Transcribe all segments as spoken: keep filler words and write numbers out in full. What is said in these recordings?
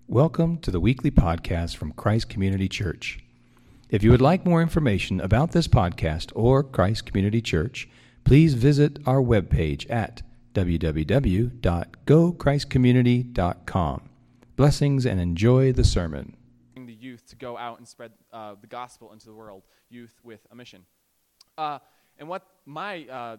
Welcome to the weekly podcast from Christ Community Church. If you would like more information about this podcast or Christ Community Church, please visit our webpage at w w w dot go christ community dot com. Blessings and enjoy the sermon. The youth to go out and spread uh, the gospel into the world, youth with a mission. Uh, and what my uh,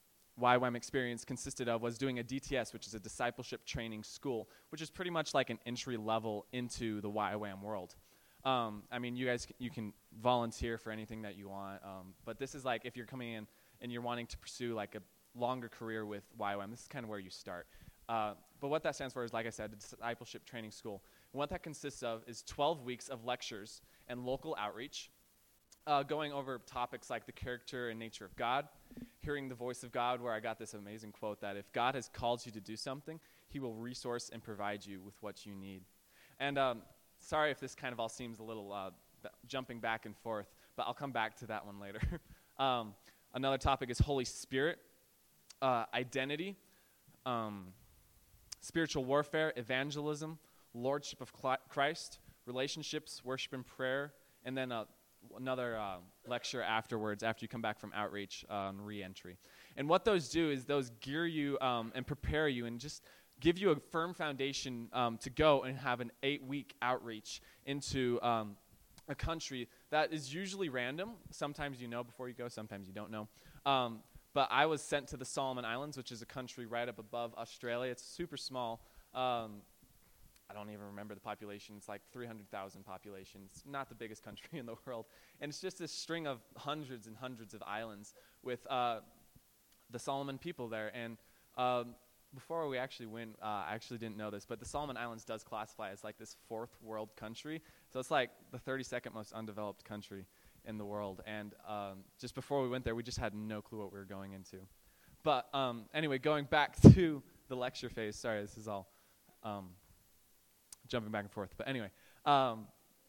Y WAM experience consisted of was doing a D T S, which is a discipleship training school, which is pretty much like an entry level into the Y WAM world. Um, I mean, you guys, you can volunteer for anything that you want, um, but this is like if you're coming in and you're wanting to pursue like a longer career with Y WAM, this is kind of where you start. Uh, but what that stands for is, like I said, a discipleship training school. And what that consists of is twelve weeks of lectures and local outreach, uh, going over topics like the character and nature of God, hearing the voice of God, where I got this amazing quote that if God has called you to do something, he will resource and provide you with what you need. And um, sorry if this kind of all seems a little uh, b- jumping back and forth, but I'll come back to that one later. um, another topic is Holy Spirit, uh, identity, um, spiritual warfare, evangelism, lordship of Christ, relationships, worship and prayer, and then uh, another uh, lecture afterwards after you come back from outreach on re-entry. And what those do is those gear you um, and prepare you and just give you a firm foundation um, to go and have an eight-week outreach into um, a country that is usually random. Sometimes you know before you go, sometimes you don't know. Um, but I was sent to the Solomon Islands, which is a country right up above Australia. It's super small. Um, I don't even remember the population. It's like three hundred thousand population. It's not the biggest country in the world. And it's just this string of hundreds and hundreds of islands with uh, the Solomon people there. And um, before we actually went, uh, I actually didn't know this, but the Solomon Islands does classify as like this fourth world country. So it's like the thirty-second most undeveloped country in the world. And um, just before we went there, we just had no clue what we were going into. But um, anyway, going back to the lecture phase. Sorry, this is all... Um, jumping back and forth. But anyway, um,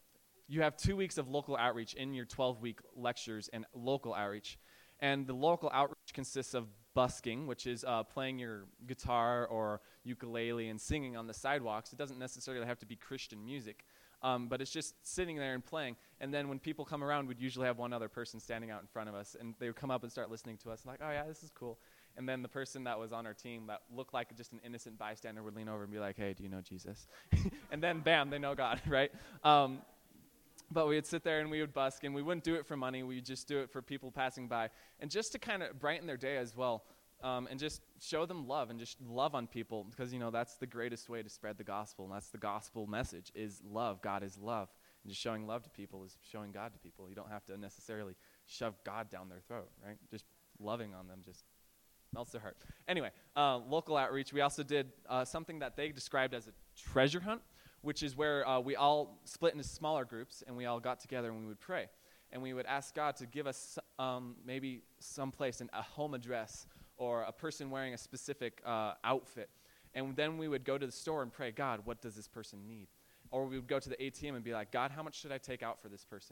you have two weeks of local outreach in your twelve-week lectures and local outreach. And the local outreach consists of busking, which is uh, playing your guitar or ukulele and singing on the sidewalks. It doesn't necessarily have to be Christian music, um, but it's just sitting there and playing. And then when people come around, we'd usually have one other person standing out in front of us, and they would come up and start listening to us, and like, oh yeah, this is cool. And then the person that was on our team that looked like just an innocent bystander would lean over and be like, hey, do you know Jesus? And then, bam, they know God, right? Um, but we would sit there and we would busk, and we wouldn't do it for money. We would just do it for people passing by. And just to kind of brighten their day as well, um, and just show them love and just love on people, because, you know, that's the greatest way to spread the gospel, and that's the gospel message is love. God is love. And just showing love to people is showing God to people. You don't have to necessarily shove God down their throat, right? Just loving on them just melts their heart. Anyway, uh, local outreach. We also did uh, something that they described as a treasure hunt, which is where uh, we all split into smaller groups, and we all got together and we would pray. And we would ask God to give us um, maybe someplace, an, a home address, or a person wearing a specific uh, outfit. And then we would go to the store and pray, God, what does this person need? Or we would go to the A T M and be like, God, how much should I take out for this person?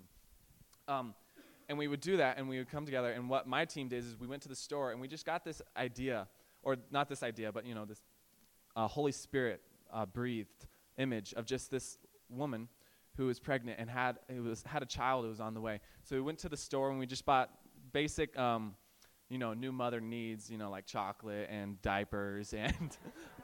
Um, And we would do that, and we would come together, and what my team did is we went to the store, and we just got this idea, or not this idea, but, you know, this uh, Holy Spirit uh, breathed image of just this woman who was pregnant and had it was had a child who was on the way. So we went to the store, and we just bought basic, um, you know, new mother needs, you know, like chocolate and diapers and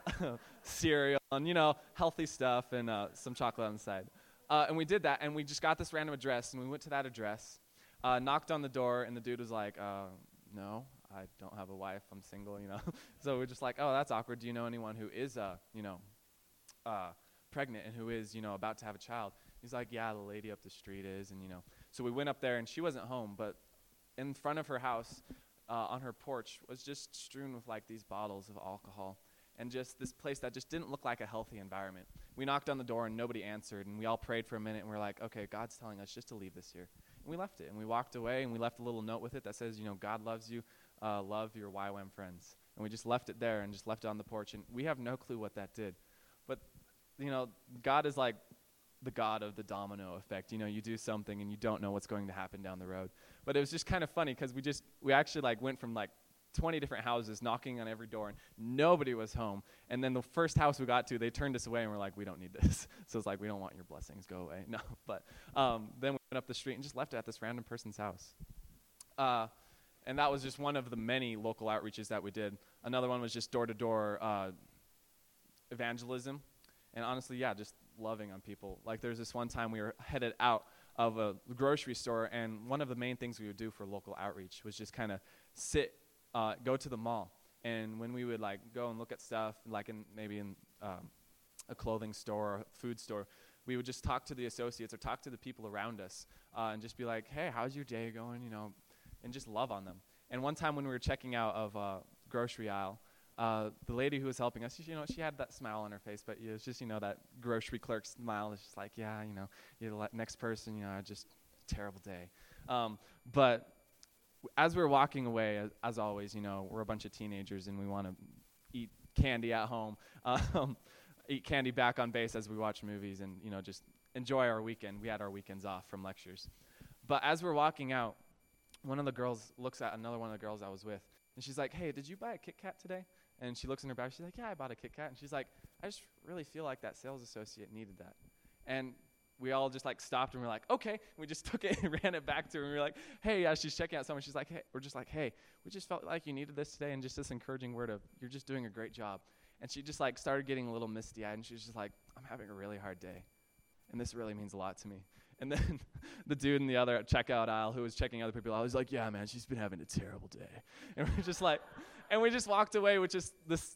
cereal and, you know, healthy stuff and uh, some chocolate on the side. Uh, and we did that, and we just got this random address, and we went to that address. Uh, knocked on the door, and the dude was like, uh, no, I don't have a wife. I'm single, you know. So we're just like, oh, that's awkward. Do you know anyone who is, uh, you know, uh, pregnant and who is, you know, about to have a child? He's like, yeah, the lady up the street is, and, you know. So we went up there, and she wasn't home, but in front of her house, uh, on her porch, was just strewn with, like, these bottles of alcohol and just this place that just didn't look like a healthy environment. We knocked on the door, and nobody answered, and we all prayed for a minute, and we're like, okay, God's telling us just to leave this here. And we left it, and we walked away, and we left a little note with it that says, you know, God loves you, uh, love your Y WAM friends. And we just left it there and just left it on the porch, and we have no clue what that did. But, you know, God is like the God of the domino effect. You know, you do something, and you don't know what's going to happen down the road. But it was just kind of funny, because we just, we actually, like, went from, like, twenty different houses, knocking on every door, and nobody was home. And then the first house we got to, they turned us away, and we're like, we don't need this. So it's like, we don't want your blessings, go away. No, but um, then we went up the street and just left it at this random person's house. Uh, and that was just one of the many local outreaches that we did. Another one was just door-to-door uh, evangelism. And honestly, yeah, just loving on people. Like there's this one time we were headed out of a grocery store, and one of the main things we would do for local outreach was just kind of sit, uh, go to the mall. And when we would like go and look at stuff, like in maybe in um, a clothing store or food store, we would just talk to the associates or talk to the people around us uh, and just be like, hey, how's your day going, you know, and just love on them. And one time when we were checking out of a grocery aisle, Uh, the lady who was helping us, you know, she had that smile on her face, but it was just, you know, that grocery clerk smile. It's just like, yeah, you know, you're the next person, you know, just terrible day. Um, but w- as we were walking away, as, as always, you know, we're a bunch of teenagers and we want to eat candy at home, um, eat candy back on base as we watch movies and, you know, just enjoy our weekend. We had our weekends off from lectures. But as we're walking out, one of the girls looks at another one of the girls I was with, and she's like, hey, did you buy a Kit Kat today? And she looks in her bag. She's like, yeah, I bought a Kit Kat. And she's like, I just really feel like that sales associate needed that. And we all just like stopped and we're like, okay. We just took it and ran it back to her. And we were like, hey, uh, she's checking out someone. She's like, hey, we're just like, hey, we just felt like you needed this today. And just this encouraging word of, you're just doing a great job. And she just like started getting a little misty eyed. And she was just like, I'm having a really hard day. And this really means a lot to me. And then the dude in the other checkout aisle who was checking other people out was like, yeah, man, she's been having a terrible day. And we're just like, and we just walked away with just this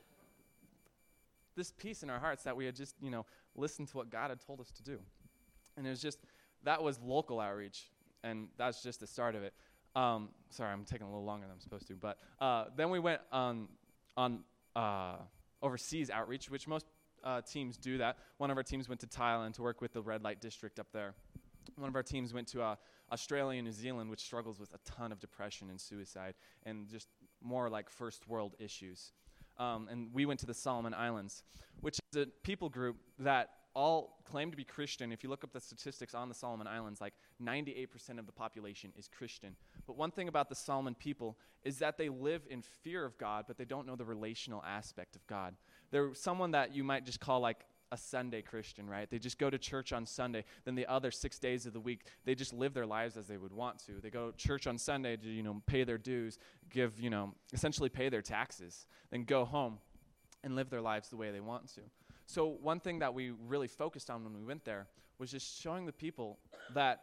this peace in our hearts that we had just, you know, listened to what God had told us to do. And it was just, that was local outreach, and that's just the start of it. Um, sorry, I'm taking a little longer than I'm supposed to, but uh, then we went on, on uh, overseas outreach, which most uh, teams do that. One of our teams went to Thailand to work with the red light district up there. One of our teams went to uh, Australia and New Zealand, which struggles with a ton of depression and suicide and just more like first world issues. Um, and we went to the Solomon Islands, which is a people group that all claim to be Christian. If you look up the statistics on the Solomon Islands, like ninety-eight percent of the population is Christian. But one thing about the Solomon people is that they live in fear of God, but they don't know the relational aspect of God. They're someone that you might just call like a Sunday Christian, right? They just go to church on Sunday. Then the other six days of the week, they just live their lives as they would want to. They go to church on Sunday to, you know, pay their dues, give, you know, essentially pay their taxes, then go home and live their lives the way they want to. So one thing that we really focused on when we went there was just showing the people that,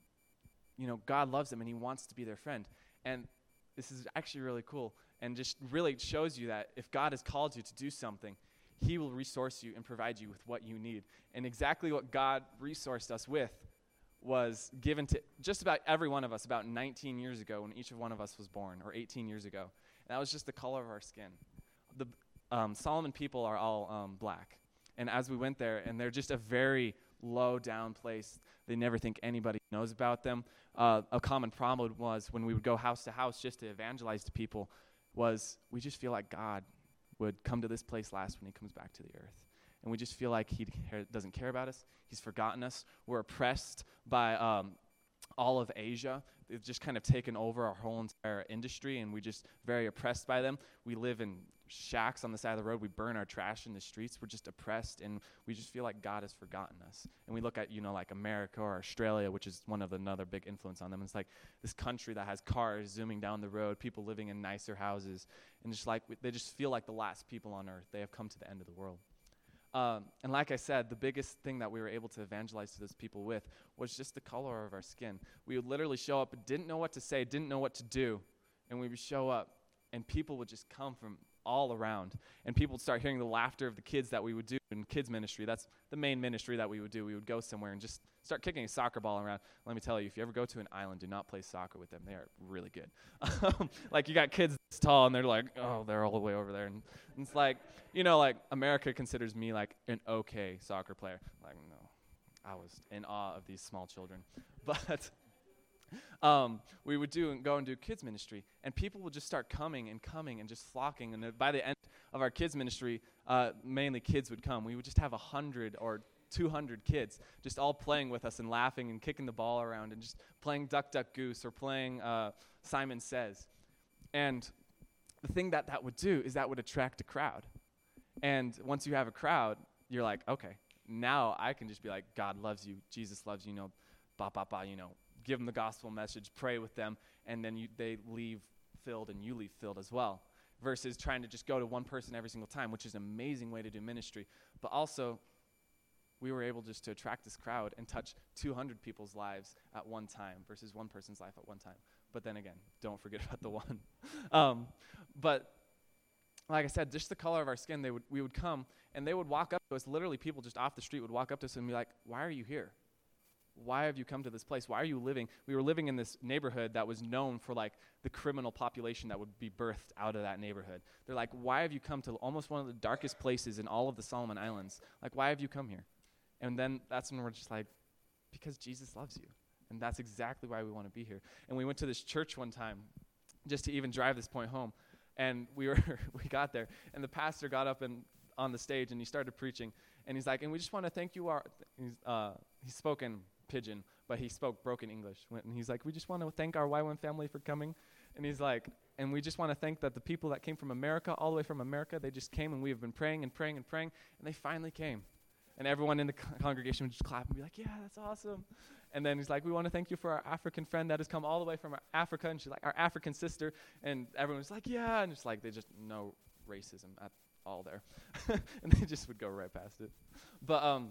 you know, God loves them and he wants to be their friend. And this is actually really cool and just really shows you that if God has called you to do something, he will resource you and provide you with what you need. And exactly what God resourced us with was given to just about every one of us about nineteen years ago when each of one of us was born, or eighteen years ago. And that was just the color of our skin. The um, Solomon people are all um, black. And as we went there, and they're just a very low down place. They never think anybody knows about them. Uh, a common problem was when we would go house to house just to evangelize to people was we just feel like God would come to this place last when he comes back to the earth. And we just feel like he doesn't care about us. He's forgotten us. We're oppressed by um, all of Asia. They've just kind of taken over our whole entire industry, and we're just very oppressed by them. We live in shacks on the side of the road. We burn our trash in the streets. We're just oppressed, and we just feel like God has forgotten us. And we look at, you know, like America or Australia, which is one of the, another big influence on them. It's like this country that has cars zooming down the road, people living in nicer houses, and just like they just feel like the last people on earth. They have come to the end of the world. Um, and like I said, the biggest thing that we were able to evangelize to those people with was just the color of our skin. We would literally show up and didn't know what to say, didn't know what to do, and we would show up, and people would just come from all around. And people would start hearing the laughter of the kids that we would do in kids ministry. That's the main ministry that we would do. We would go somewhere and just start kicking a soccer ball around. Let me tell you, if you ever go to an island, do not play soccer with them. They are really good. Like, you got kids this tall, and they're like, oh, they're all the way over there. And, and it's like, you know, like, America considers me, like, an okay soccer player. Like, no, I was in awe of these small children. But um, we would do and go and do kids ministry, and people would just start coming and coming and just flocking. And by the end of our kids ministry, uh, mainly kids would come. We would just have a hundred or two hundred kids just all playing with us and laughing and kicking the ball around and just playing Duck, Duck, Goose or playing uh, Simon Says. And the thing that that would do is that would attract a crowd. And once you have a crowd, you're like, okay, now I can just be like, God loves you, Jesus loves you, you know, ba ba ba, you know, give them the gospel message, pray with them, and then you, they leave filled and you leave filled as well, versus trying to just go to one person every single time, which is an amazing way to do ministry. But also, we were able just to attract this crowd and touch two hundred people's lives at one time versus one person's life at one time. But then again, don't forget about the one. um, but like I said, just the color of our skin, they would we would come, and they would walk up to us. Literally, people just off the street would walk up to us and be like, why are you here? Why have you come to this place? Why are you living? We were living in this neighborhood that was known for like the criminal population that would be birthed out of that neighborhood. They're like, why have you come to almost one of the darkest places in all of the Solomon Islands? Like, why have you come here? And then that's when we're just like, because Jesus loves you. And that's exactly why we want to be here. And we went to this church one time just to even drive this point home. And we were we got there, and the pastor got up and on the stage, and he started preaching. And he's like, and we just want to thank you. Our, he's, uh, he spoke in Pidgin, but he spoke broken English. And he's like, we just want to thank our Y WAM family for coming. And he's like, and we just want to thank that the people that came from America, all the way from America, they just came, and we have been praying and praying and praying, and they finally came. And everyone in the co- congregation would just clap and be like, yeah, that's awesome. And then he's like, we want to thank you for our African friend that has come all the way from Africa. And she's like, our African sister. And everyone's like, yeah. And it's like, they just, no racism at all there. And they just would go right past it. But, um,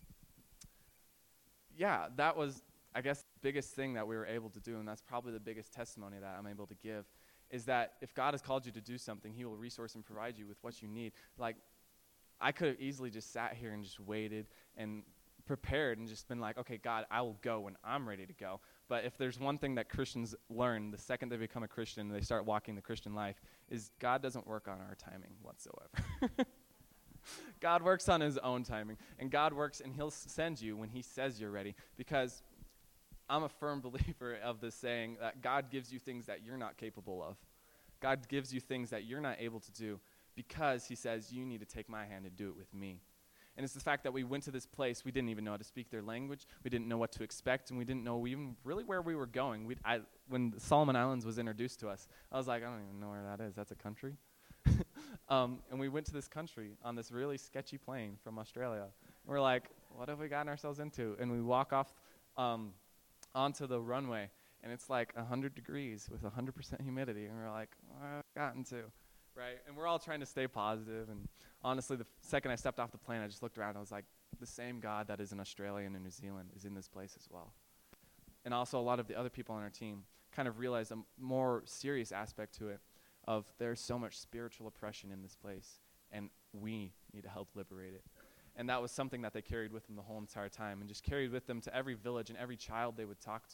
yeah, that was, I guess, the biggest thing that we were able to do. And that's probably the biggest testimony that I'm able to give, is that if God has called you to do something, he will resource and provide you with what you need. Like, I could have easily just sat here and just waited and prepared and just been like, okay, God, I will go when I'm ready to go. But if there's one thing that Christians learn the second they become a Christian and they start walking the Christian life, is God doesn't work on our timing whatsoever. God works on his own timing. And God works, and he'll send you when he says you're ready. Because I'm a firm believer of this saying that God gives you things that you're not capable of. God gives you things that you're not able to do, because he says, you need to take my hand and do it with me. And it's the fact that we went to this place, we didn't even know how to speak their language, we didn't know what to expect, and we didn't know even really where we were going. We, I, when the Solomon Islands was introduced to us, I was like, I don't even know where that is. That's a country? um, and we went to this country on this really sketchy plane from Australia. And we're like, what have we gotten ourselves into? And we walk off um, onto the runway, and it's like one hundred degrees with one hundred percent humidity. And we're like, what have we gotten to? Right? And we're all trying to stay positive. And honestly, the f- second I stepped off the plane, I just looked around. And I was like, the same God that is in Australia and in New Zealand is in this place as well. And also, a lot of the other people on our team kind of realized a m- more serious aspect to it, of there's so much spiritual oppression in this place, and we need to help liberate it. And that was something that they carried with them the whole entire time, and just carried with them to every village and every child they would talk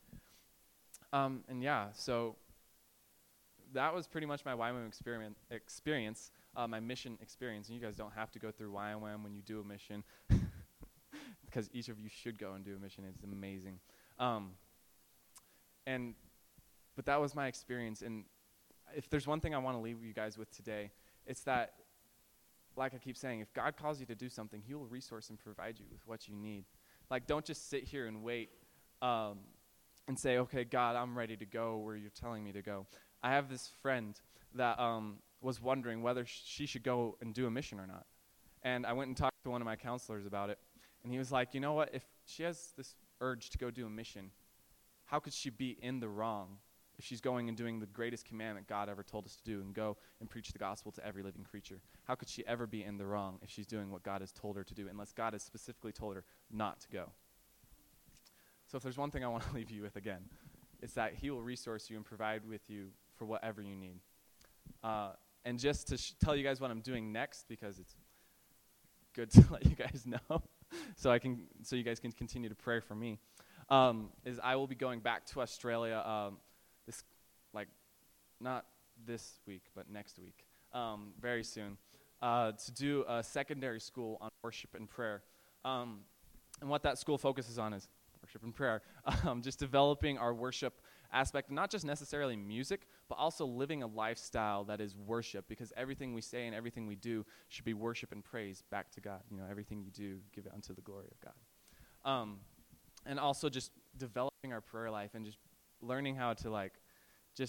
to. Um, and yeah, so that was pretty much my Y WAM experiment experience, uh, my mission experience. And you guys don't have to go through Y WAM when you do a mission, because each of you should go and do a mission. It's amazing. Um, and but that was my experience. And if there's one thing I want to leave you guys with today, it's that, like I keep saying, if God calls you to do something, he will resource and provide you with what you need. Like, don't just sit here and wait um, and say, okay, God, I'm ready to go where you're telling me to go. I have this friend that um, was wondering whether sh- she should go and do a mission or not. And I went and talked to one of my counselors about it. And he was like, you know what, if she has this urge to go do a mission, how could she be in the wrong if she's going and doing the greatest commandment God ever told us to do, and go and preach the gospel to every living creature? How could she ever be in the wrong if she's doing what God has told her to do, unless God has specifically told her not to go? So if there's one thing I want to leave you with again, it's that he will resource you and provide with you for whatever you need. Uh, and just to sh- tell you guys what I'm doing next, because it's good to let you guys know, so I can, so you guys can continue to pray for me, um, is I will be going back to Australia um, this, like, not this week, but next week, um, very soon, uh, to do a secondary school on worship and prayer. Um, and what that school focuses on is worship and prayer, um, just developing our worship aspect, not just necessarily music, but also living a lifestyle that is worship, because everything we say and everything we do should be worship and praise back to God. You know, everything you do, give it unto the glory of God. Um, and also just developing our prayer life and just learning how to, like, just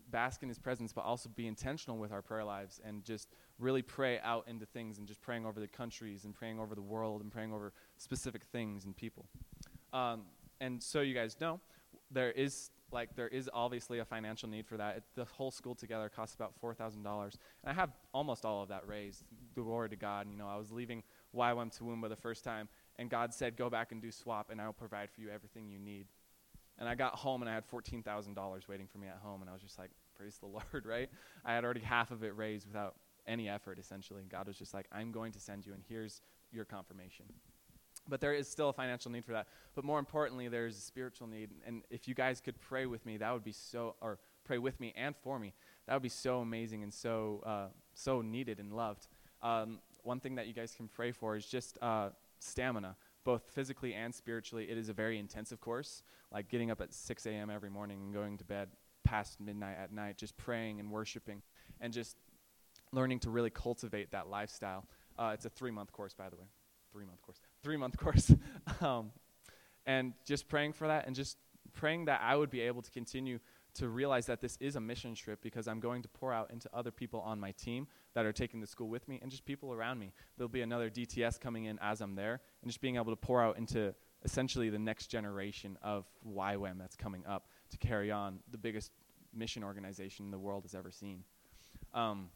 bask in his presence, but also be intentional with our prayer lives and just really pray out into things and just praying over the countries and praying over the world and praying over specific things and people. Um, and so you guys know, there is like there is obviously a financial need for that. It, the whole school together costs about four thousand dollars, and I have almost all of that raised. Glory to God. You know, I was leaving Y W A M Toowoomba the first time, and God said, "Go back and do SWAP, and I will provide for you everything you need." And I got home, and I had fourteen thousand dollars waiting for me at home, and I was just like, "Praise the Lord!" Right? I had already half of it raised without any effort, essentially. And God was just like, "I'm going to send you, and here's your confirmation." But there is still a financial need for that. But more importantly, there's a spiritual need. And if you guys could pray with me, that would be so, or pray with me and for me, that would be so amazing and so uh, so needed and loved. Um, one thing that you guys can pray for is just uh, stamina, both physically and spiritually. It is a very intensive course, like getting up at six a.m. every morning and going to bed past midnight at night, just praying and worshiping, and just learning to really cultivate that lifestyle. Uh, it's a three-month course, by the way. Three-month course. Three-month course. um, and just praying for that and just praying that I would be able to continue to realize that this is a mission trip because I'm going to pour out into other people on my team that are taking the school with me and just people around me. There'll be another D T S coming in as I'm there and just being able to pour out into essentially the next generation of Y W A M that's coming up to carry on the biggest mission organization the world has ever seen. Um,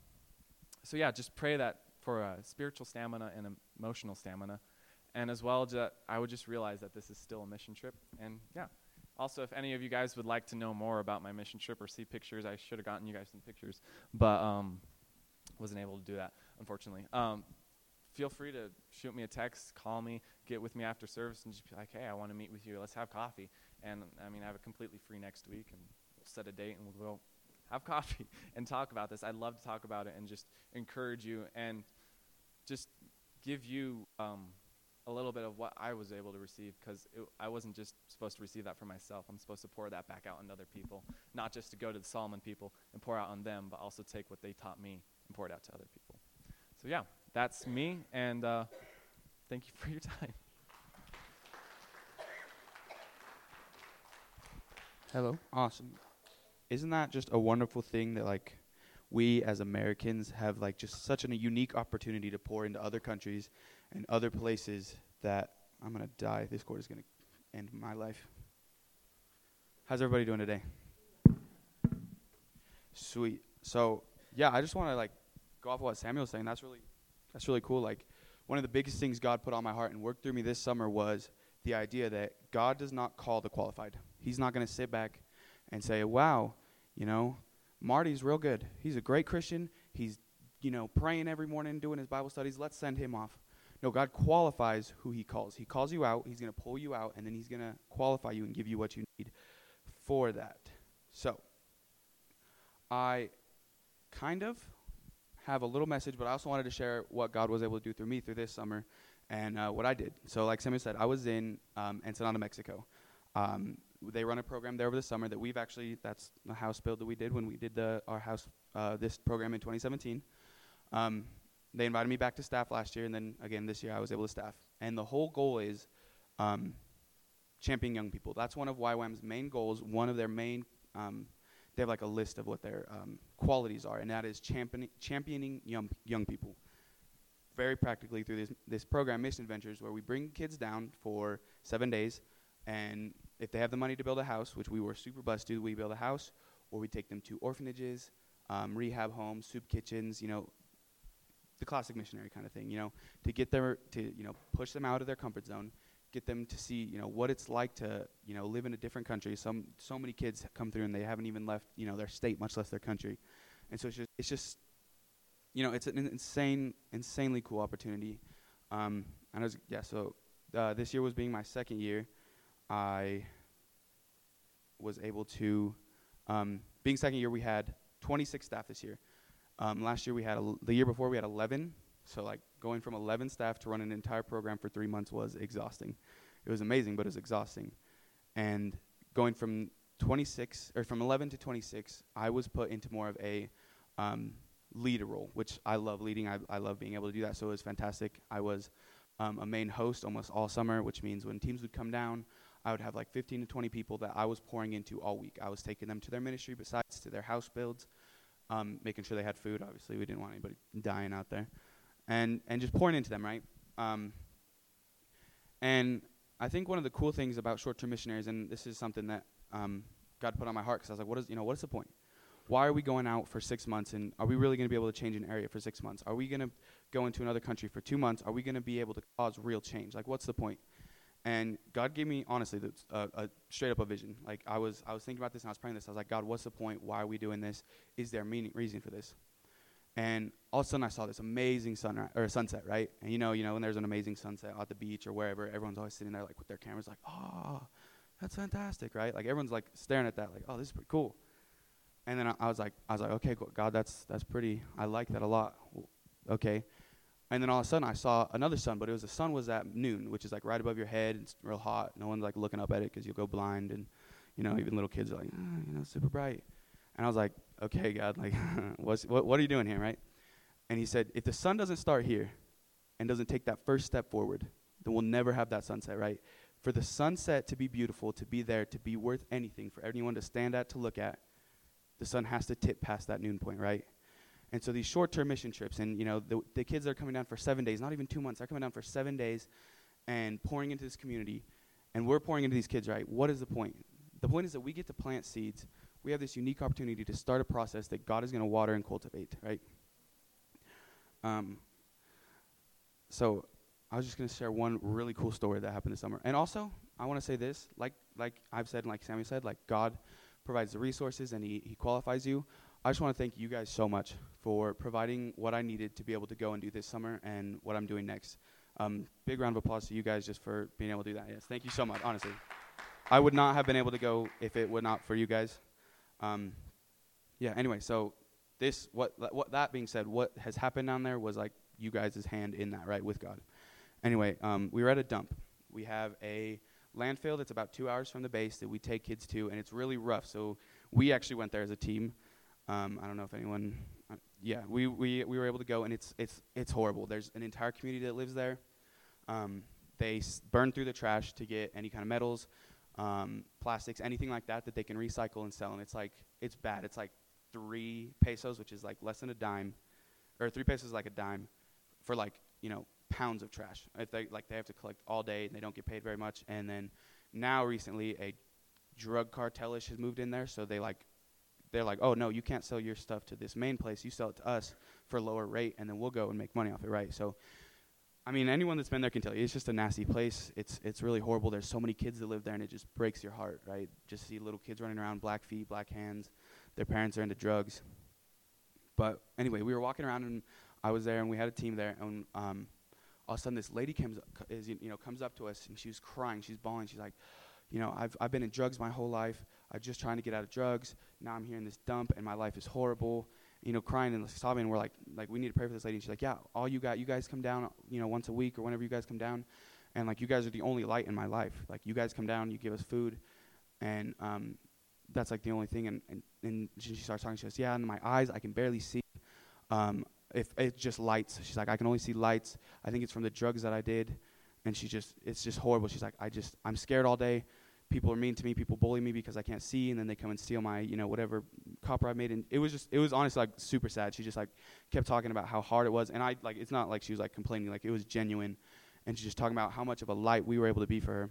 so yeah, just pray that for uh, spiritual stamina and emotional stamina. And as well, ju- I would just realize that this is still a mission trip. And yeah, also if any of you guys would like to know more about my mission trip or see pictures, I should have gotten you guys some pictures, but um, wasn't able to do that, unfortunately. Um, feel free to shoot me a text, call me, get with me after service, and just be like, hey, I want to meet with you. Let's have coffee. And I mean, I have it completely free next week, and we'll set a date, and we'll go have coffee and talk about this. I'd love to talk about it and just encourage you and just give you um, a little bit of what I was able to receive, because I wasn't just supposed to receive that for myself. I'm supposed to pour that back out on other people, not just to go to the Solomon people and pour out on them, but also take what they taught me and pour it out to other people. So yeah, that's me, and uh, thank you for your time. Hello. Awesome. Isn't that just a wonderful thing that, like, we as Americans have, like, just such a unique opportunity to pour into other countries and other places that I'm going to die. This quarter is going to end my life. How's everybody doing today? Sweet. So, yeah, I just want to, like, go off of what Samuel was saying. That's really, that's really cool. Like, one of the biggest things God put on my heart and worked through me this summer was the idea that God does not call the qualified. He's not going to sit back and say, wow, you know, Marty's real good. He's a great Christian. He's, you know, praying every morning, doing his Bible studies. Let's send him off. No, God qualifies who he calls. He calls you out. He's going to pull you out, and then he's going to qualify you and give you what you need for that. So I kind of have a little message, but I also wanted to share what God was able to do through me through this summer and uh, what I did. So like Samuel said, I was in um, Ensenada, Mexico. Um, they run a program there over the summer that we've actually, that's the house build that we did when we did the our house, uh, this program in twenty seventeen. Um, they invited me back to staff last year, and then again this year I was able to staff. And the whole goal is um, championing young people. That's one of Y W A M's main goals, one of their main, um, they have like a list of what their um, qualities are, and that is championing, championing young, young people. Very practically through this, this program, Mission Adventures, where we bring kids down for seven days, and if they have the money to build a house, which we were super blessed to, we build a house, or we take them to orphanages, um, rehab homes, soup kitchens, you know, the classic missionary kind of thing, you know, to get them, to, you know, push them out of their comfort zone, get them to see, you know, what it's like to, you know, live in a different country. Some, so many kids come through and they haven't even left, you know, their state, much less their country. And so it's just, it's just, you know, it's an insane, insanely cool opportunity. Um, and I was, yeah, so uh, this year was being my second year. I was able to, um, being second year, we had twenty-six staff this year. Um, last year we had, el- the year before we had eleven. So like going from eleven staff to run an entire program for three months was exhausting. It was amazing, but it was exhausting. And going from twenty-six, or from eleven to twenty-six, I was put into more of a um, leader role, which I love leading. I, I love being able to do that, so it was fantastic. I was um, a main host almost all summer, which means when teams would come down, I would have like fifteen to twenty people that I was pouring into all week. I was taking them to their ministry, besides to their house builds, um, making sure they had food. Obviously, we didn't want anybody dying out there. And and just pouring into them, right? Um, and I think one of the cool things about short-term missionaries, and this is something that um, God put on my heart, because I was like, what is, you know, what is the point? Why are we going out for six months, and are we really going to be able to change an area for six months? Are we going to go into another country for two months? Are we going to be able to cause real change? Like, what's the point? And God gave me, honestly, the, uh, a straight up a vision. Like, I was I was thinking about this, and I was praying this. I was like, God, what's the point? Why are we doing this? Is there a meaning, reason for this? And all of a sudden, I saw this amazing sunrise or sunset, right? And you know, you know, when there's an amazing sunset at the beach or wherever, everyone's always sitting there like with their cameras, like, oh, that's fantastic, right? Like everyone's like staring at that, like, oh, this is pretty cool. And then I, I was like, I was like, okay, cool. God, that's that's pretty. I like that a lot. Okay. And then all of a sudden, I saw another sun, but it was the sun was at noon, which is like right above your head. It's real hot. No one's like looking up at it because you'll go blind, and you know, even little kids are like, oh, you know, super bright. And I was like, okay, God, like, what's, what what are you doing here, right? And he said, if the sun doesn't start here and doesn't take that first step forward, then we'll never have that sunset, right? For the sunset to be beautiful, to be there, to be worth anything, for anyone to stand at, to look at, the sun has to tip past that noon point, right? And so these short-term mission trips, and, you know, the, the kids are coming down for seven days, not even two months. They're coming down for seven days and pouring into this community, and we're pouring into these kids, right? What is the point? The point is that we get to plant seeds. We have this unique opportunity to start a process that God is going to water and cultivate, right? Um. So I was just going to share one really cool story that happened this summer. And also, I want to say this, like like I've said and like Sammy said, like God provides the resources and he, he qualifies you. I just want to thank you guys so much for providing what I needed to be able to go and do this summer and what I'm doing next. Um, big round of applause to you guys just for being able to do that. Yes, thank you so much, honestly. I would not have been able to go if it were not for you guys. Um, yeah, anyway, so this, what, what that being said, what has happened down there was like you guys' hand in that, right, with God. Anyway, um, we were at a dump. We have a landfill that's about two hours from the base that we take kids to, and it's really rough. So we actually went there as a team. Um, I don't know if anyone, uh, yeah, we, we we were able to go, and it's it's it's horrible. There's an entire community that lives there. Um, they s- burn through the trash to get any kind of metals, um, plastics, anything like that that they can recycle and sell. And it's like, it's bad. It's like three pesos, which is like less than a dime, or three pesos is like a dime for like, you know, pounds of trash. If they like, they have to collect all day and they don't get paid very much. And then now recently a drug cartelish has moved in there, so they like, they're like, oh no, you can't sell your stuff to this main place. You sell it to us for a lower rate, and then we'll go and make money off it, right? So, I mean, anyone that's been there can tell you it's just a nasty place. It's it's really horrible. There's so many kids that live there, and it just breaks your heart, right? Just see little kids running around, black feet, black hands. Their parents are into drugs. But anyway, we were walking around, and I was there, and we had a team there, and um, all of a sudden this lady comes up, is you know comes up to us, and she was crying, she's bawling, she's like, you know, I've I've been in drugs my whole life. I'm just trying to get out of drugs. Now I'm here in this dump, and my life is horrible. You know, crying and sobbing. And we're like, like we need to pray for this lady. And she's like, yeah, all you got, you guys come down, you know, once a week or whenever you guys come down, and like you guys are the only light in my life. Like you guys come down, you give us food, and um, that's like the only thing. And and, and she starts talking. She goes, yeah, in my eyes I can barely see. Um, if it's just lights. She's like, I can only see lights. I think it's from the drugs that I did. And she just, it's just horrible. She's like, I just, I'm scared all day. People are mean to me. People bully me because I can't see, and then they come and steal my, you know, whatever copper I made. And it was just, it was honestly like super sad. She just like kept talking about how hard it was. And I like, it's not like she was like complaining, like it was genuine. And she's just talking about how much of a light we were able to be for her.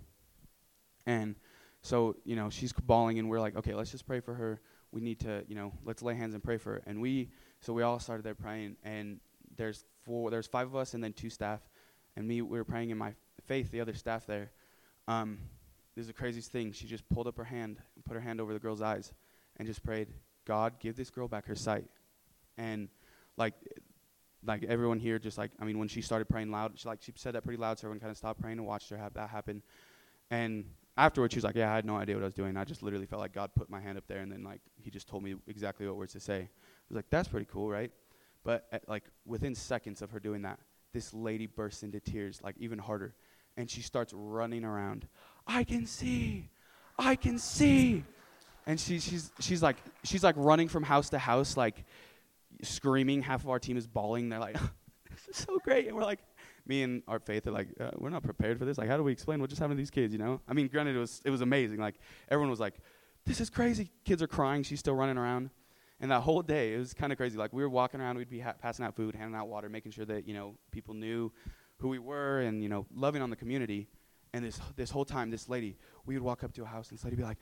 And so, you know, she's bawling, and we're like, okay, let's just pray for her. We need to, you know, let's lay hands and pray for her. And we, so we all started there praying, and there's four, there's five of us and then two staff. And me, we were praying in my faith, the other staff there. Um, this is the craziest thing. She just pulled up her hand and put her hand over the girl's eyes and just prayed, God, give this girl back her sight. And like, like everyone here just like, I mean, when she started praying loud, she like, she said that pretty loud, so everyone kind of stopped praying and watched her have that happen. And afterwards, she was like, yeah, I had no idea what I was doing. I just literally felt like God put my hand up there, and then like, he just told me exactly what words to say. I was like, that's pretty cool, right? But at, like within seconds of her doing that, this lady bursts into tears, like even harder. And she starts running around. I can see, I can see. And she, she's she's like she's like running from house to house, like screaming. Half of our team is bawling. They're like, this is so great. And we're like, me and our faith are like, uh, we're not prepared for this. Like, how do we explain what just happened to these kids, you know? I mean, granted, it was it was amazing. Like, everyone was like, this is crazy. Kids are crying. She's still running around. And that whole day, it was kind of crazy. Like, we were walking around. We'd be ha- passing out food, handing out water, making sure that, you know, people knew who we were and, you know, loving on the community. And this this whole time, this lady, we would walk up to a house, and this lady would be like,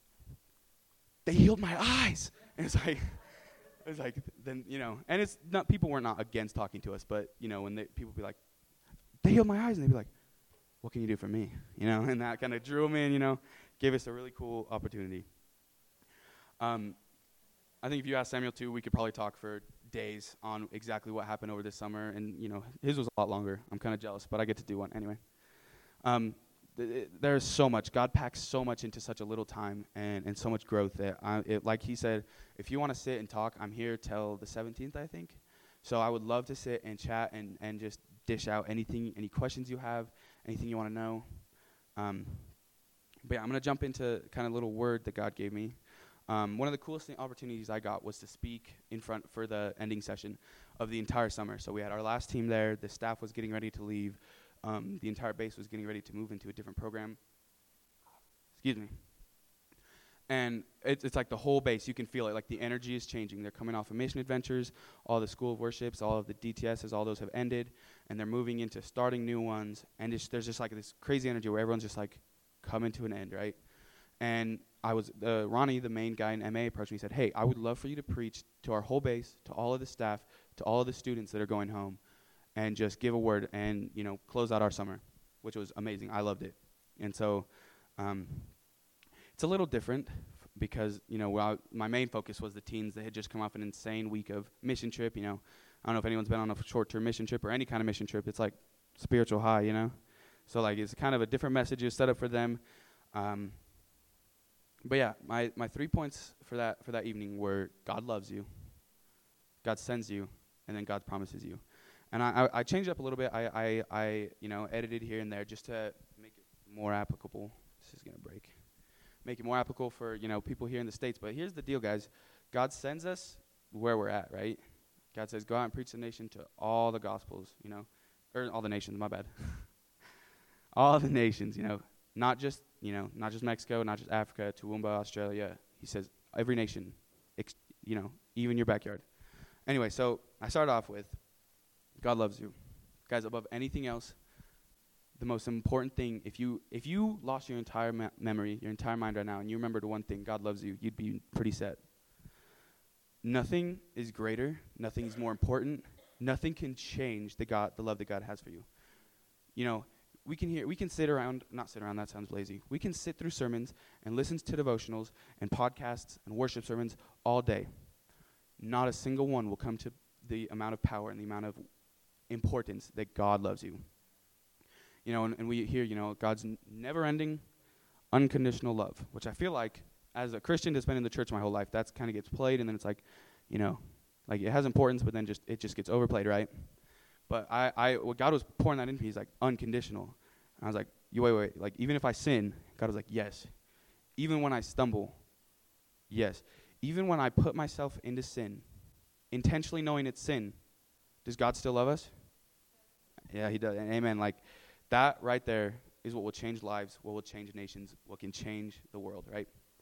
they healed my eyes. And it's like, it's like, then, you know, and it's not, people were not against talking to us, but, you know, when they, people be like, they healed my eyes, and they'd be like, what can you do for me? You know, and that kind of drew them in, you know, gave us a really cool opportunity. Um, I think if you ask Samuel too, we could probably talk for days on exactly what happened over this summer, and, you know, his was a lot longer. I'm kind of jealous, but I get to do one anyway. Um, th- th- there's so much. God packs so much into such a little time, and, and so much growth that, I, it, like he said, if you want to sit and talk, I'm here till the seventeenth, I think. So I would love to sit and chat and, and just dish out anything, any questions you have, anything you want to know. Um, but yeah, I'm going to jump into kind of a little word that God gave me. Um, one of the coolest thing, opportunities I got was to speak in front for the ending session of the entire summer. So we had our last team there. The staff was getting ready to leave. Um, the entire base was getting ready to move into a different program. Excuse me. And it's, it's like the whole base. You can feel it. Like the energy is changing. They're coming off of mission adventures. All the school of worships, all of the D T Ss, all those have ended. And they're moving into starting new ones. And it's, there's just like this crazy energy where everyone's just like coming to an end, right? And I was, uh, Ronnie, the main guy in M A, approached me and said, hey, I would love for you to preach to our whole base, to all of the staff, to all of the students that are going home, and just give a word and, you know, close out our summer, which was amazing. I loved it. And so um, it's a little different f- because, you know, while my main focus was the teens that had just come off an insane week of mission trip. You know, I don't know if anyone's been on a f- short-term mission trip or any kind of mission trip. It's like spiritual high, you know. So, like, it's kind of a different message set up for them. Um, but, yeah, my, my three points for that for that evening were God loves you, God sends you, and then God promises you. And I, I, I changed up a little bit. I, I, I, you know, edited here and there just to make it more applicable. This is going to break. Make it more applicable for, you know, people here in the States. But here's the deal, guys. God sends us where we're at, right? God says, go out and preach the nation to all the gospels, you know. Or all the nations, my bad. All the nations, you know. Not just, you know, not just Mexico, not just Africa, Toowoomba, Australia. He says every nation, ex- you know, even your backyard. Anyway, so I started off with, God loves you. Guys, above anything else, the most important thing, if you if you lost your entire ma- memory, your entire mind right now, and you remembered one thing, God loves you, you'd be pretty set. Nothing is greater. Nothing is more important. Nothing can change the God, the love that God has for you. You know, we can hear, we can sit around, not sit around, that sounds lazy. We can sit through sermons and listen to devotionals and podcasts and worship sermons all day. Not a single one will come to the amount of power and the amount of importance that God loves you. You know, and, and we hear, you know, God's n- never-ending, unconditional love, which I feel like, as a Christian that's been in the church my whole life, that's kind of gets played, and then it's like, you know, like it has importance, but then just it just gets overplayed, right? But I, I, what God was pouring that into me, he's like, unconditional. And I was like, you wait, wait, like even if I sin, God was like, yes. Even when I stumble, yes. Even when I put myself into sin, intentionally knowing it's sin, does God still love us? Yeah, he does. And amen. Like, that right there is what will change lives, what will change nations, what can change the world, right?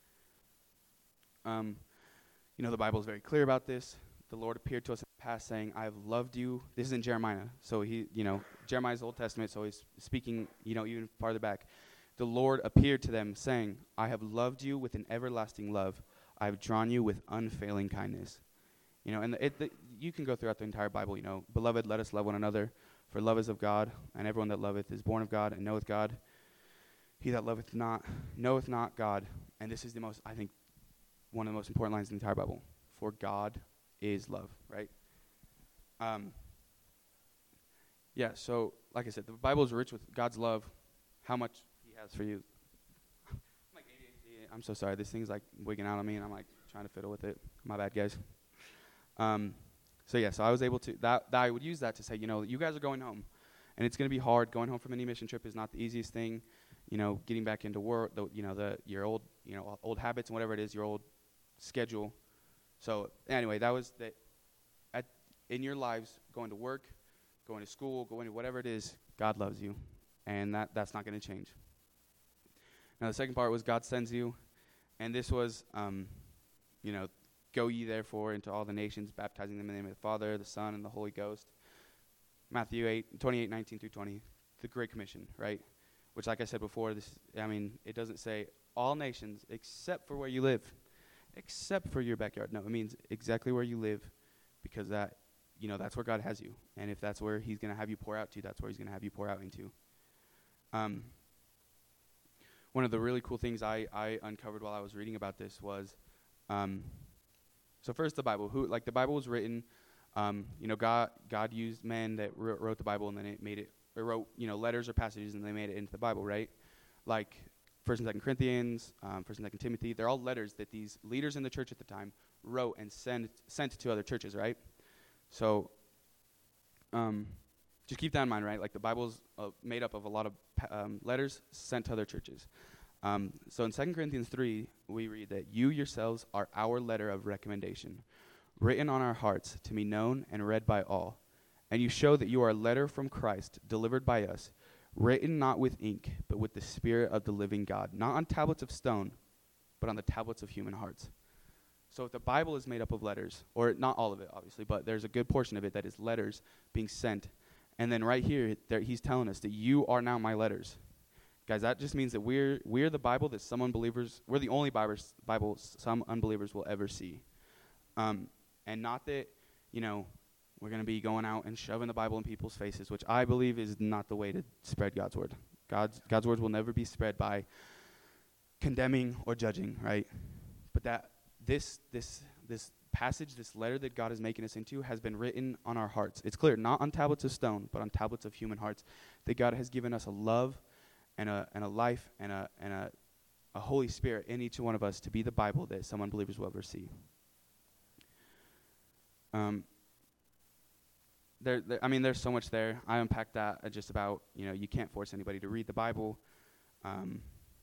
Um, you know, the Bible is very clear about this. The Lord appeared to us in the past saying, I have loved you. This is in Jeremiah. So he, you know, Jeremiah's Old Testament, so he's speaking, you know, even farther back. The Lord appeared to them saying, I have loved you with an everlasting love. I have drawn you with unfailing kindness. You know, and the, it, the, you can go throughout the entire Bible, you know, beloved, let us love one another, for love is of God, and everyone that loveth is born of God and knoweth God. He that loveth not, knoweth not God. And this is the most, I think, one of the most important lines in the entire Bible. For God is love, right? Um. Yeah, so, like I said, the Bible is rich with God's love, how much he has for you. I'm like A D H D. I'm so sorry. This thing's like wigging out on me, and I'm like trying to fiddle with it. My bad, guys. Um, so yeah, so I was able to, that, that I would use that to say, you know, you guys are going home, and it's going to be hard. Going home from any mission trip is not the easiest thing. You know, getting back into work, the, you know, the your old, you know, old habits and whatever it is, your old schedule. So anyway, that was that. At in your lives, going to work, going to school, going to whatever it is, God loves you. And that, that's not going to change. Now, the second part was God sends you. And this was, um, you know, go ye therefore into all the nations, baptizing them in the name of the Father, the Son, and the Holy Ghost. Matthew eight, twenty-eight, nineteen through twenty, the Great Commission, right? Which, like I said before, this I mean, it doesn't say all nations except for where you live, except for your backyard. No, it means exactly where you live, because that, you know, that's where God has you. And if that's where he's going to have you pour out to, that's where he's going to have you pour out into. Um, one of the really cool things I, I uncovered while I was reading about this was, um, so first the Bible. Who like the Bible was written, um, you know, God God used men that wrote, wrote the Bible, and then it made it, or wrote, you know, letters or passages, and they made it into the Bible, right? Like First and Second Corinthians, um, First and Second Timothy. They're all letters that these leaders in the church at the time wrote and sent sent to other churches, right? So, um, just keep that in mind, right? Like the Bible's uh, made up of a lot of pa- um, letters sent to other churches. Um, so in Second Corinthians three, we read that you yourselves are our letter of recommendation, written on our hearts to be known and read by all. And you show that you are a letter from Christ, delivered by us, written not with ink, but with the Spirit of the living God, not on tablets of stone, but on the tablets of human hearts. So if the Bible is made up of letters, or not all of it, obviously, but there's a good portion of it that is letters being sent. And then right here, there, he's telling us that you are now my letters. Guys, that just means that we're we're the Bible that some unbelievers, we're the only Bible, Bible some unbelievers will ever see. Um, and not that, you know, we're going to be going out and shoving the Bible in people's faces, which I believe is not the way to spread God's word. God's God's word will never be spread by condemning or judging, right? But that this this this passage, this letter that God is making us into, has been written on our hearts. It's clear, not on tablets of stone, but on tablets of human hearts, that God has given us a love and a and a life and a and a, a Holy Spirit in each one of us to be the Bible that some unbelievers will ever see. Um, there, there, I mean, there's so much there. I unpacked that uh, just about, you know, you can't force anybody to read the Bible. Um,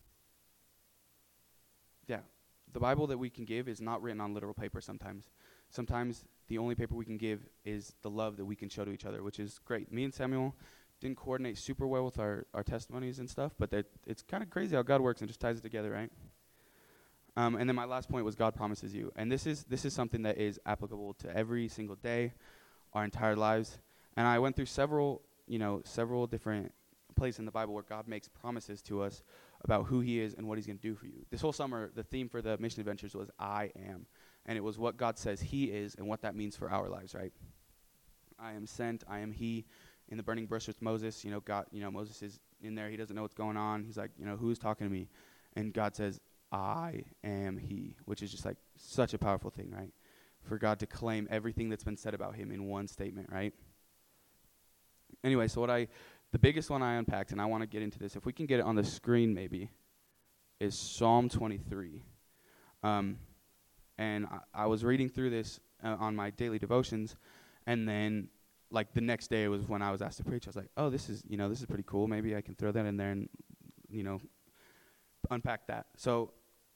yeah, the Bible that we can give is not written on literal paper sometimes. Sometimes the only paper we can give is the love that we can show to each other, which is great. Me and Samuel didn't coordinate super well with our, our testimonies and stuff, but it's kind of crazy how God works and just ties it together, right? Um, and then my last point was God promises you. And this is this is something that is applicable to every single day, our entire lives. And I went through several, you know, several different places in the Bible where God makes promises to us about who he is and what he's going to do for you. This whole summer, the theme for the Mission Adventures was I am. And it was what God says he is and what that means for our lives, right? I am sent, I am he. In the burning bush with Moses, you know, God, you know, Moses is in there. He doesn't know what's going on. He's like, you know, who's talking to me? And God says, I am he, which is just like such a powerful thing, right? For God to claim everything that's been said about him in one statement, right? Anyway, so what I, the biggest one I unpacked, and I want to get into this, if we can get it on the screen maybe, is Psalm twenty-three. Um, and I, I was reading through this uh, on my daily devotions, and then like the next day was when I was asked to preach. I was like, oh, this is, you know, this is pretty cool. Maybe I can throw that in there and, you know, unpack that. So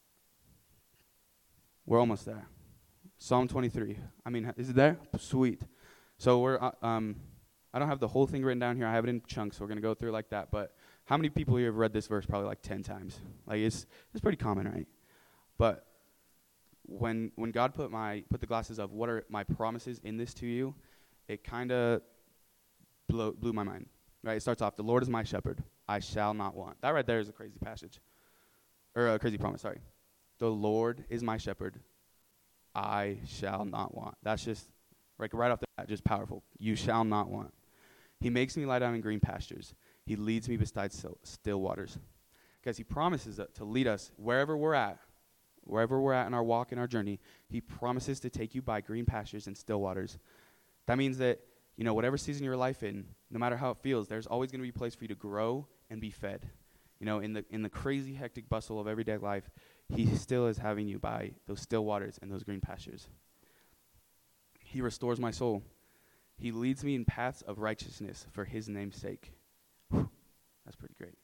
we're almost there. Psalm twenty-three. I mean, is it there? Sweet. So we're, uh, um, I don't have the whole thing written down here. I have it in chunks, so we're going to go through like that. But how many people here have read this verse probably like ten times? Like it's it's pretty common, right? But when when God put my put the glasses of what are my promises in this to you, it kind of blew, blew my mind, right? It starts off, the Lord is my shepherd, I shall not want. That right there is a crazy passage, or a crazy promise, sorry. The Lord is my shepherd, I shall not want. That's just, like right off the bat, just powerful. You shall not want. He makes me lie down in green pastures. He leads me beside still, still waters. Guys, he promises to lead us wherever we're at, wherever we're at in our walk, in our journey. He promises to take you by green pastures and still waters. That means that, you know, whatever season you're life in, no matter how it feels, there's always going to be a place for you to grow and be fed. You know, in the in the crazy, hectic bustle of everyday life, he still is having you by those still waters and those green pastures. He restores my soul. He leads me in paths of righteousness for his name's sake. Whew, that's pretty great.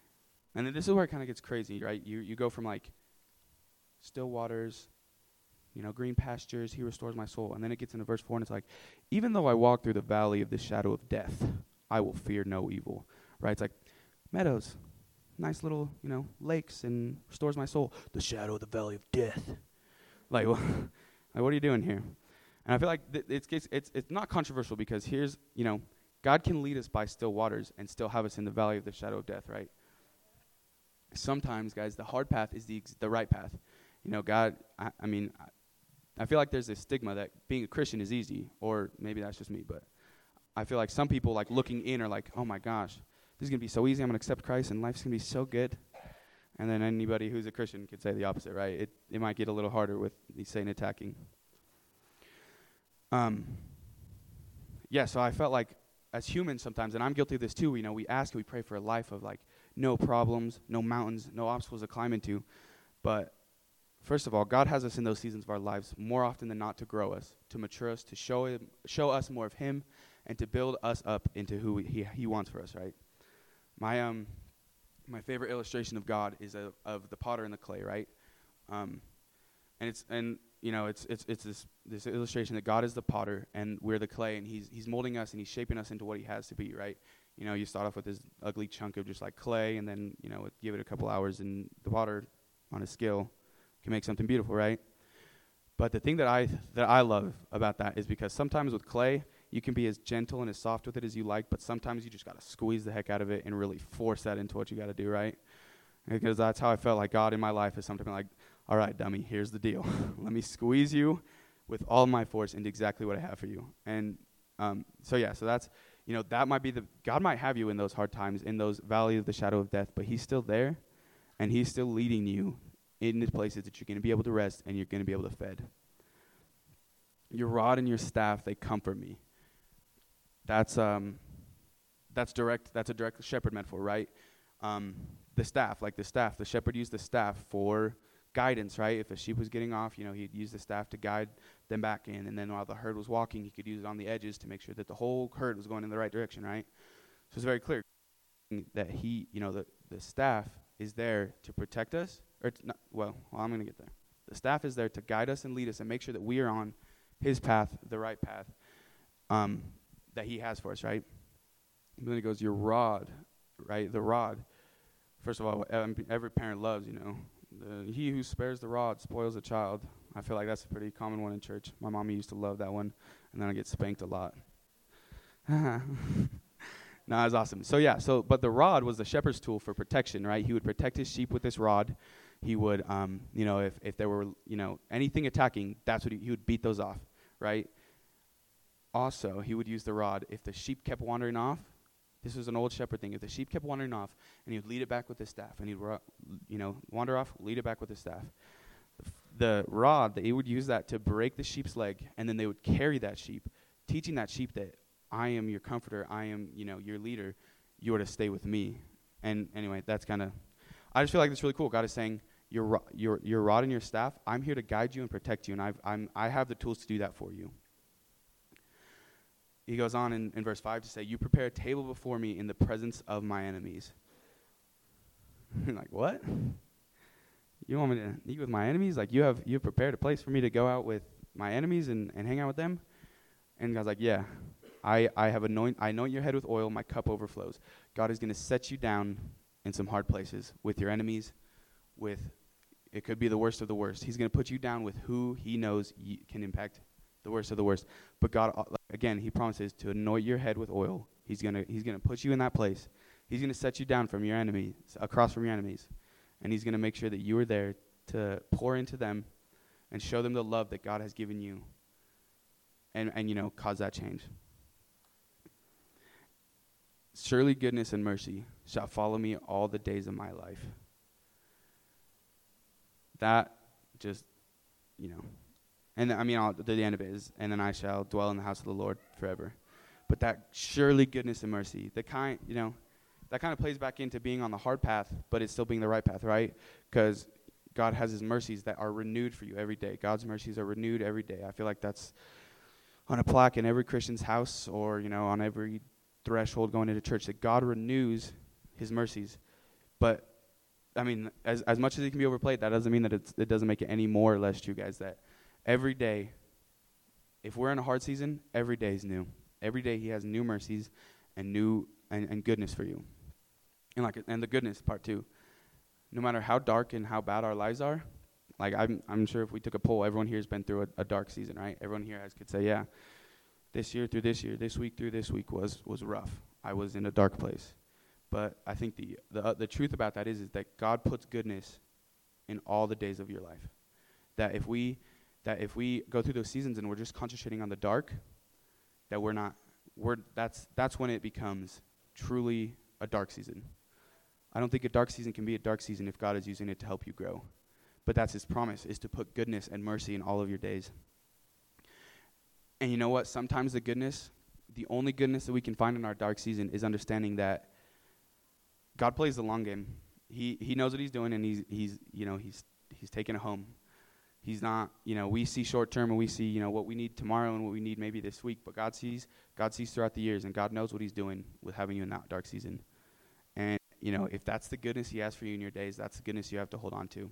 And then this is where it kind of gets crazy, right? You you go from like still waters, you know, green pastures, he restores my soul. And then it gets into verse four, and it's like, even though I walk through the valley of the shadow of death, I will fear no evil, right? It's like meadows, nice little, you know, lakes, and restores my soul. The shadow of the valley of death. Like, like what are you doing here? And I feel like th- it's, it's it's it's not controversial, because here's, you know, God can lead us by still waters and still have us in the valley of the shadow of death, right? Sometimes, guys, the hard path is the ex- the right path. You know, God, I, I mean, I, I feel like there's this stigma that being a Christian is easy, or maybe that's just me, but I feel like some people, like, looking in are like, oh my gosh, this is going to be so easy, I'm going to accept Christ, and life's going to be so good. And then anybody who's a Christian could say the opposite, right? It it might get a little harder with the Satan attacking. Um. Yeah, so I felt like as humans sometimes, and I'm guilty of this too, you know, we ask and we pray for a life of, like, no problems, no mountains, no obstacles to climb into. But first of all, God has us in those seasons of our lives more often than not to grow us, to mature us, to show him, show us more of him, and to build us up into who he he wants for us, right? My um my favorite illustration of God is a, of the potter and the clay, right? Um, and it's and you know it's it's it's this this illustration that God is the potter and we're the clay, and he's he's molding us and he's shaping us into what he has to be, right? You know, you start off with this ugly chunk of just like clay, and then, you know, give it a couple hours, and the potter on a scale can make something beautiful, right? But the thing that I that I love about that is because sometimes with clay, you can be as gentle and as soft with it as you like, but sometimes you just got to squeeze the heck out of it and really force that into what you got to do, right? Because that's how I felt like God in my life is sometimes like, all right, dummy, here's the deal. Let me squeeze you with all my force into exactly what I have for you. And um, so, yeah, so that's, you know, that might be the, God might have you in those hard times, in those valleys of the shadow of death, but he's still there, and he's still leading you into places that you're going to be able to rest and you're going to be able to fed. Your rod and your staff, they comfort me. That's um, that's direct. That's a direct shepherd metaphor, right? Um, the staff, like the staff, the shepherd used the staff for guidance, right? If a sheep was getting off, you know, he'd use the staff to guide them back in, and then while the herd was walking, he could use it on the edges to make sure that the whole herd was going in the right direction, right? So it's very clear that he, you know, the the staff is there to protect us, or to not, well, well, I'm going to get there. The staff is there to guide us and lead us and make sure that we are on his path, the right path, um, that he has for us, right? And then it goes, your rod, right? The rod. First of all, um, every parent loves, you know, the, he who spares the rod spoils a child. I feel like that's a pretty common one in church. My mommy used to love that one, and then I get spanked a lot. No, that's awesome. So, yeah, so, but the rod was the shepherd's tool for protection, right? He would protect his sheep with this rod. He would, um, you know, if, if there were, you know, anything attacking, that's what he, he would beat those off, right? Also, he would use the rod if the sheep kept wandering off. This was an old shepherd thing. If the sheep kept wandering off, and he would lead it back with his staff, and he'd, ro- you know, wander off, lead it back with his staff. The, f- the rod, that he would use that to break the sheep's leg, and then they would carry that sheep, teaching that sheep that I am your comforter, I am, you know, your leader, you are to stay with me. And anyway, that's kind of, I just feel like it's really cool. God is saying, your, ro- your, your rod and your staff, I'm here to guide you and protect you, and I've, I'm, I have the tools to do that for you. He goes on in, in verse five to say, you prepare a table before me in the presence of my enemies. You're like, what? You want me to eat with my enemies? Like, you have you have prepared a place for me to go out with my enemies and, and hang out with them? And God's like, yeah. I, I have anoint I anoint your head with oil, my cup overflows. God is going to set you down in some hard places with your enemies, with, it could be the worst of the worst. He's going to put you down with who he knows y- can impact the worst of the worst. But God, uh, again, he promises to anoint your head with oil. He's going to he's going to put you in that place. He's going to set you down from your enemies, across from your enemies. And he's going to make sure that you are there to pour into them and show them the love that God has given you. And, and you know, cause that change. Surely goodness and mercy shall follow me all the days of my life. That just, you know, and I mean, I'll, the end of it is, and then I shall dwell in the house of the Lord forever. But that surely goodness and mercy, the kind, you know, that kind of plays back into being on the hard path, but it's still being the right path, right? Because God has his mercies that are renewed for you every day. God's mercies are renewed every day. I feel like that's on a plaque in every Christian's house, or, you know, on every threshold going into church, that God renews his mercies. But I mean, as as much as it can be overplayed, that doesn't mean that it's, it doesn't make it any more or less true, guys, that every day, if we're in a hard season, every day is new. Every day he has new mercies and new and, and goodness for you. And like and the goodness part too. No matter how dark and how bad our lives are, like I'm I'm sure if we took a poll, everyone here has been through a, a dark season, right? Everyone here has could say, yeah, this year through this year, this week through this week was was rough. I was in a dark place. But I think the the uh, the truth about that is is that God puts goodness in all the days of your life. That if we that if we go through those seasons and we're just concentrating on the dark, that we're not we're that's that's when it becomes truly a dark season. I don't think a dark season can be a dark season if God is using it to help you grow. But that's his promise, is to put goodness and mercy in all of your days. And you know what? Sometimes the goodness, the only goodness that we can find in our dark season is understanding that God plays the long game. He he knows what he's doing, and he's he's you know he's he's taking it home. He's not, you know, we see short term and we see, you know, what we need tomorrow and what we need maybe this week, but God sees God sees throughout the years, and God knows what he's doing with having you in that dark season. And you know, if that's the goodness he has for you in your days, that's the goodness you have to hold on to.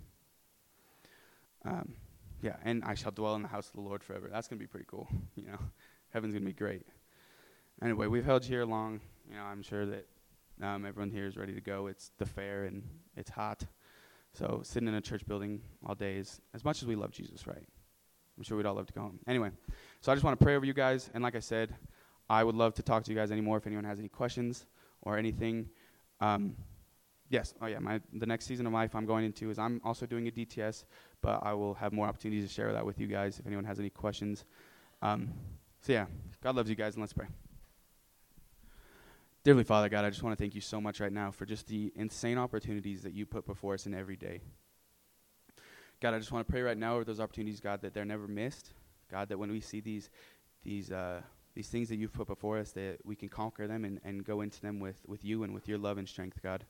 Um, yeah, and I shall dwell in the house of the Lord forever. That's going to be pretty cool, you know. Heaven's going to be great. Anyway, we've held you here long. You know, I'm sure that um, everyone here is ready to go. It's the fair and it's hot. So sitting in a church building all day is, as much as we love Jesus, right? I'm sure we'd all love to go home. Anyway, so I just want to pray over you guys. And like I said, I would love to talk to you guys anymore if anyone has any questions or anything. Um, yes, oh yeah, my the next season of life I'm going into is I'm also doing a D T S, but I will have more opportunities to share that with you guys if anyone has any questions. Um, so yeah, God loves you guys, and let's pray. Dearly Father, God, I just want to thank you so much right now for just the insane opportunities that you put before us in every day. God, I just want to pray right now over those opportunities, God, that they're never missed. God, that when we see these these uh, these things that you've put before us, that we can conquer them and, and go into them with, with you and with your love and strength, God.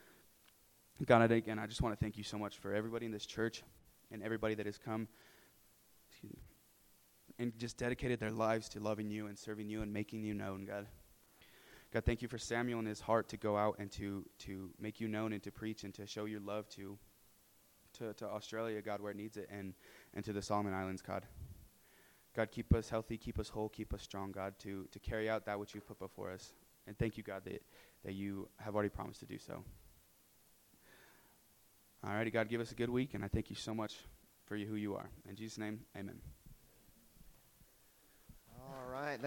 God, again, I just want to thank you so much for everybody in this church and everybody that has come excuse me, and just dedicated their lives to loving you and serving you and making you known, God. God, thank you for Samuel and his heart to go out and to to make you known and to preach and to show your love to to, to Australia, God, where it needs it, and, and to the Solomon Islands, God. God, keep us healthy, keep us whole, keep us strong, God, to, to carry out that which you've put before us. And thank you, God, that, that you have already promised to do so. All righty, God, give us a good week, and I thank you so much for you, who you are. In Jesus' name, amen. All right.